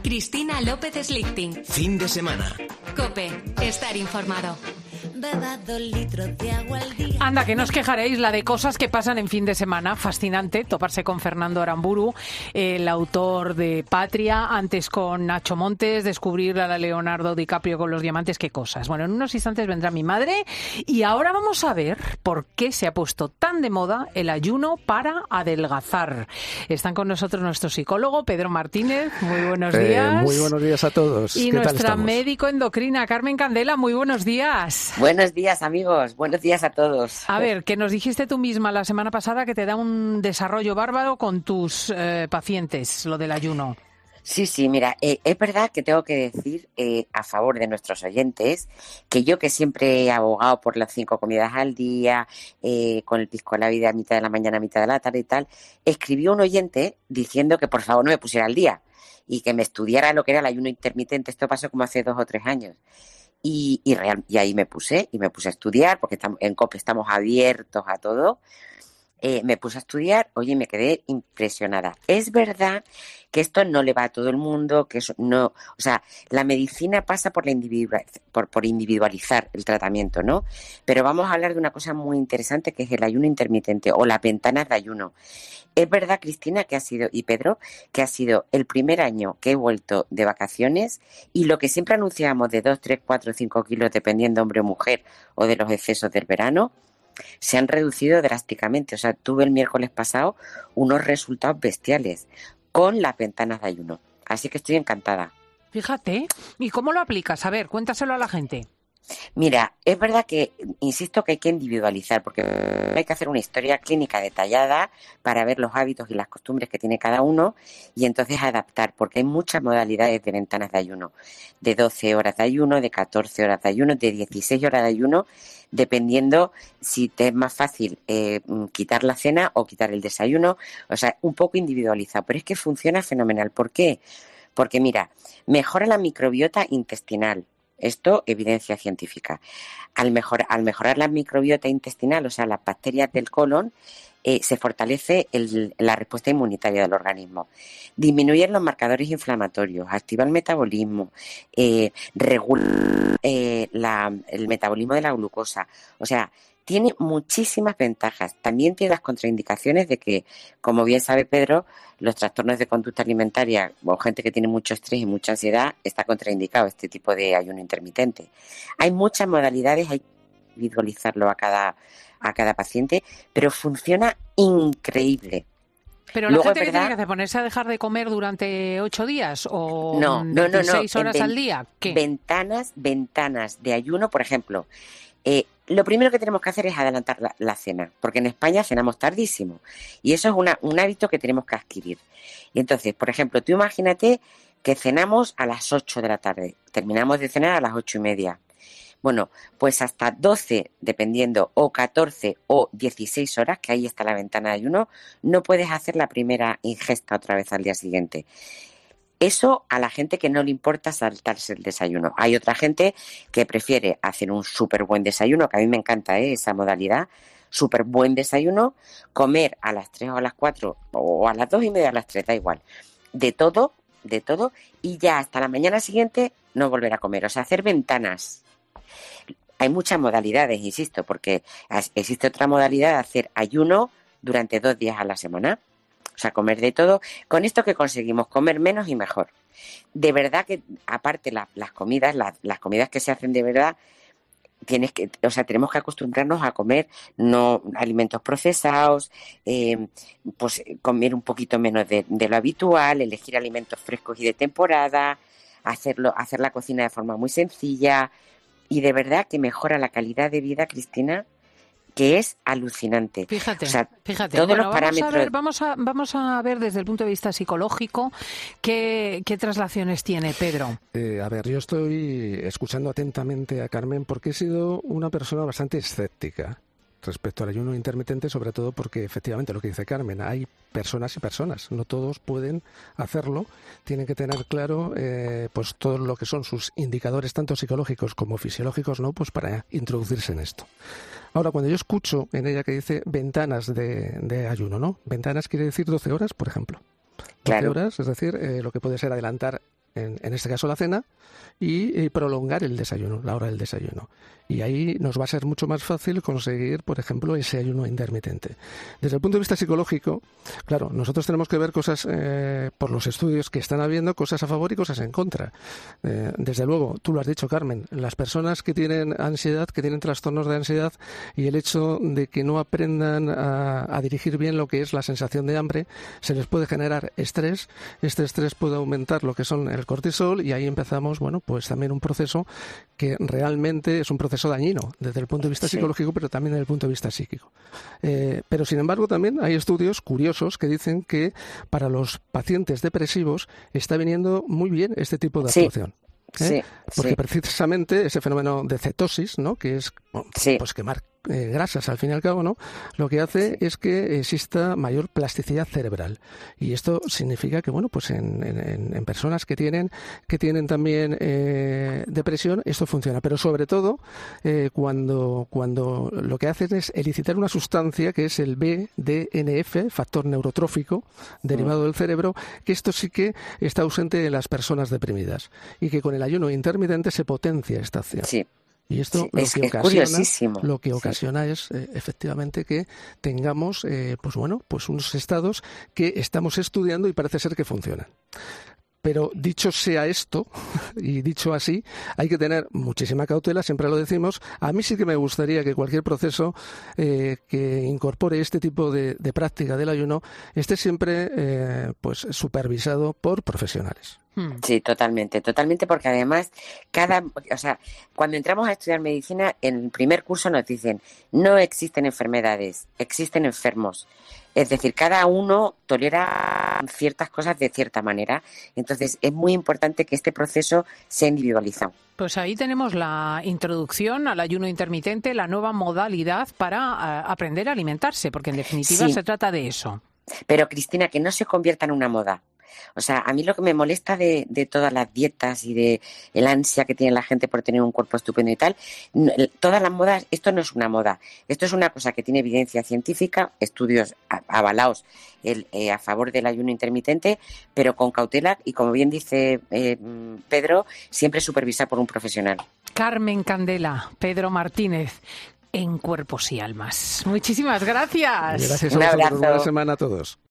Cristina López Slichting. Fin de semana. COPE. Estar informado. Beba 2 litros de agua al día. Anda, que no os quejaréis, la de cosas que pasan en fin de semana. Fascinante toparse con Fernando Aramburu, el autor de Patria, antes con Nacho Montes, descubrir a la Leonardo DiCaprio con los diamantes, qué cosas. Bueno, en unos instantes vendrá mi madre y ahora vamos a ver por qué se ha puesto tan de moda el ayuno para adelgazar. Están con nosotros nuestro psicólogo, Pedro Martínez. Muy buenos días. Muy buenos días a todos. Y ¿Qué tal nuestra estamos? médico endocrina, Carmen Candela. Muy buenos días. Buenos días, amigos. Buenos días a todos. A ver, que nos dijiste tú misma la semana pasada que te da un desarrollo bárbaro con tus pacientes, lo del ayuno. Sí, mira, es verdad que tengo que decir a favor de nuestros oyentes que yo, que siempre he abogado por las 5 comidas al día, con el pisco a la vida a mitad de la mañana, a mitad de la tarde y tal, escribió un oyente diciendo que por favor no me pusiera al día y que me estudiara lo que era el ayuno intermitente. Esto pasó como hace 2 o 3 años. Y ahí me puse a estudiar, porque en COPE estamos abiertos a todo. Me puse a estudiar, oye, y me quedé impresionada. Es verdad que esto no le va a todo el mundo, que eso no, o sea, la medicina pasa por por individualizar el tratamiento, ¿no? Pero vamos a hablar de una cosa muy interesante, que es el ayuno intermitente o las ventanas de ayuno. Es verdad, Cristina, que ha sido, y Pedro, que ha sido el primer año que he vuelto de vacaciones y lo que siempre anunciábamos de 2, 3, 4, 5 kilos, dependiendo hombre o mujer, o de los excesos del verano, se han reducido drásticamente. O sea, tuve el miércoles pasado unos resultados bestiales con las ventanas de ayuno. Así que estoy encantada. Fíjate. ¿Y cómo lo aplicas? A ver, cuéntaselo a la gente. Mira, es verdad que, insisto, que hay que individualizar, porque hay que hacer una historia clínica detallada para ver los hábitos y las costumbres que tiene cada uno y entonces adaptar, porque hay muchas modalidades de ventanas de ayuno, de 12 horas de ayuno, de 14 horas de ayuno, de 16 horas de ayuno, dependiendo si te es más fácil quitar la cena o quitar el desayuno. O sea, un poco individualizado, pero es que funciona fenomenal. ¿Por qué? Porque mira, mejora la microbiota intestinal. Esto, evidencia científica. Al mejorar la microbiota intestinal, o sea, las bacterias del colon, se fortalece la respuesta inmunitaria del organismo. Disminuyen los marcadores inflamatorios, activa el metabolismo, regula el metabolismo de la glucosa. O sea, tiene muchísimas ventajas. También tiene las contraindicaciones de que, como bien sabe Pedro, los trastornos de conducta alimentaria o gente que tiene mucho estrés y mucha ansiedad está contraindicado este tipo de ayuno intermitente. Hay muchas modalidades, hay que individualizarlo a cada paciente, pero funciona increíble. Pero la gente que tiene que hacer, ponerse a dejar de comer durante 8 días o no, 6 horas al día. ¿Qué? Ventanas de ayuno, por ejemplo. Lo primero que tenemos que hacer es adelantar la cena, porque en España cenamos tardísimo y eso es un hábito que tenemos que adquirir. Y entonces, por ejemplo, tú imagínate que cenamos a las 8 de la tarde, terminamos de cenar a las 8:30. Bueno, pues hasta 12, dependiendo, o 14 o 16 horas, que ahí está la ventana de ayuno, no puedes hacer la primera ingesta otra vez al día siguiente. Eso a la gente que no le importa saltarse el desayuno. Hay otra gente que prefiere hacer un súper buen desayuno, que a mí me encanta esa modalidad, súper buen desayuno, comer a las 3 o a las 4 o a las 2:30 o a las 3, da igual. De todo, y ya hasta la mañana siguiente no volver a comer. O sea, hacer ventanas. Hay muchas modalidades, insisto, porque existe otra modalidad de hacer ayuno durante 2 días a la semana. O sea, comer de todo. Con esto que conseguimos, comer menos y mejor. De verdad que, aparte, las comidas que se hacen de verdad, tenemos que acostumbrarnos a comer no alimentos procesados, pues comer un poquito menos de lo habitual, elegir alimentos frescos y de temporada, hacer la cocina de forma muy sencilla y de verdad que mejora la calidad de vida, Cristina, que es alucinante. Fíjate, o sea, fíjate. Todos Bueno, los parámetros. Vamos a ver desde el punto de vista psicológico qué traslaciones tiene Pedro. A ver, yo estoy escuchando atentamente a Carmen porque he sido una persona bastante escéptica respecto al ayuno intermitente, sobre todo porque efectivamente lo que dice Carmen, hay personas y personas, no todos pueden hacerlo, tienen que tener claro pues todo lo que son sus indicadores tanto psicológicos como fisiológicos, ¿no? Pues para introducirse en esto. Ahora, cuando yo escucho en ella que dice ventanas de ayuno, ¿no? Ventanas quiere decir 12 horas, por ejemplo. 12 Claro. horas, es decir, lo que puede ser adelantar en este caso la cena, y prolongar el desayuno, la hora del desayuno. Y ahí nos va a ser mucho más fácil conseguir, por ejemplo, ese ayuno intermitente. Desde el punto de vista psicológico, claro, nosotros tenemos que ver cosas, por los estudios que están habiendo, cosas a favor y cosas en contra. Desde luego, tú lo has dicho, Carmen, las personas que tienen ansiedad, que tienen trastornos de ansiedad, y el hecho de que no aprendan a dirigir bien lo que es la sensación de hambre, se les puede generar estrés. Este estrés puede aumentar lo que son el cortisol, y ahí empezamos, bueno, pues también un proceso que realmente es un proceso dañino desde el punto de vista psicológico, pero también desde el punto de vista psíquico. Pero sin embargo también hay estudios curiosos que dicen que para los pacientes depresivos está viniendo muy bien este tipo de actuación. Porque precisamente ese fenómeno de cetosis, ¿no?, que es pues quemar grasas al fin y al cabo, ¿no?, lo que hace es que exista mayor plasticidad cerebral, y esto significa que, bueno, pues en personas que tienen también depresión, esto funciona, pero sobre todo cuando lo que hacen es elicitar una sustancia que es el BDNF, factor neurotrófico derivado del cerebro, que esto sí que está ausente en las personas deprimidas, y que con el ayuno intermitente se potencia esta acción. Y esto lo que ocasiona es efectivamente que tengamos pues unos estados que estamos estudiando y parece ser que funcionan. Pero dicho sea esto, y dicho así, hay que tener muchísima cautela, siempre lo decimos. A mí sí que me gustaría que cualquier proceso que incorpore este tipo de práctica del ayuno esté siempre pues supervisado por profesionales. Sí, totalmente, porque además cuando entramos a estudiar medicina, en el primer curso nos dicen, no existen enfermedades, existen enfermos. Es decir, cada uno tolera ciertas cosas de cierta manera. Entonces, es muy importante que este proceso sea individualizado. Pues ahí tenemos la introducción al ayuno intermitente, la nueva modalidad para aprender a alimentarse, porque en definitiva se trata de eso. Pero, Cristina, que no se convierta en una moda. O sea, a mí lo que me molesta de todas las dietas y de el ansia que tiene la gente por tener un cuerpo estupendo y tal, todas las modas, esto no es una moda, esto es una cosa que tiene evidencia científica, estudios avalados a favor del ayuno intermitente, pero con cautela y, como bien dice Pedro, siempre supervisar por un profesional. Carmen Candela, Pedro Martínez, en Cuerpos y Almas. Muchísimas gracias. Gracias a vosotros. Buena semana a todos.